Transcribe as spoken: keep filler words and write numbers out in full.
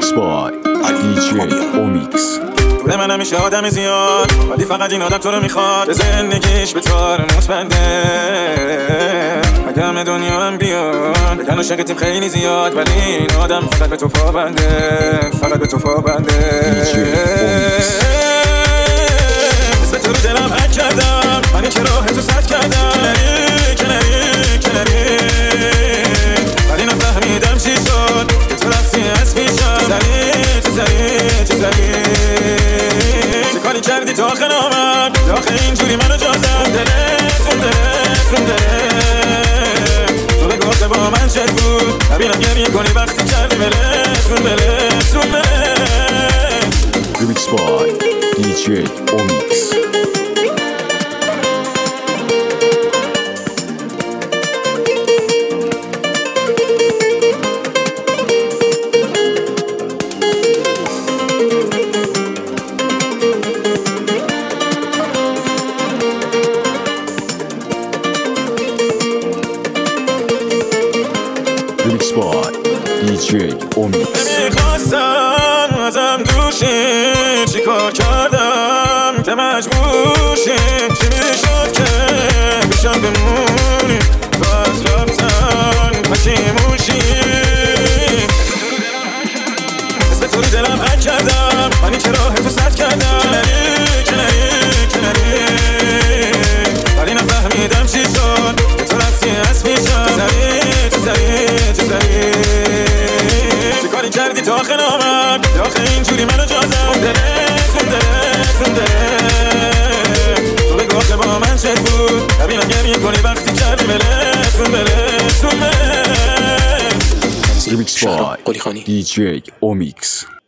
Remix by دی جی اومیکس. دور من همیشه آدم زیاد، ولی فقط این آدم تو رو میخواد. به زندگیش به تار موت بنده. اگه همه دنیا هم بیاد بگن عاشقتیم خیلی زیاد، ولی این آدم فقط به تو پا بنده، فقط به تو پا بنده. اسم تو رو دلم حک کردم، من این که راه تو سد کردم. کنری کنری کنری، ولی نفهمیدم چی شد که تو رفتی از پیشم. زری چه زری چه زری، چه کاری کردی تا آخر آمد، آخه اینجوری منو جا زد. دلت رون دلت رون دلت، تو به گفته با من چت بود، نبینم گریه کنی وقتی کردی بلت رون بلت رون بلت. Remix by دی جی اومیکس. Remix by دی جی اومیکس. نمیخواستم ازم دوشی، چی کار کردم که مجبورشی؟ چی میشد که بیشم بمونی تو از رفتن پشیمونشی؟ اسم تو رو دلم حک کردم، من این که راه تو سد کردم. کنری کنری کنری، ولی نفهمیدم چی شد که تو رفتی از پیشم. زری چه زری چه زری، چه کاری کردی تا آخر آمد، آخه اینجوری منو جا زد. دلت رون دلت رون دلت، تو بگو آخه با من چت بود، نبینم گریه کنی وقتی کردی بلت رون بلت رون بلت. Remix by دی جی اومیکس.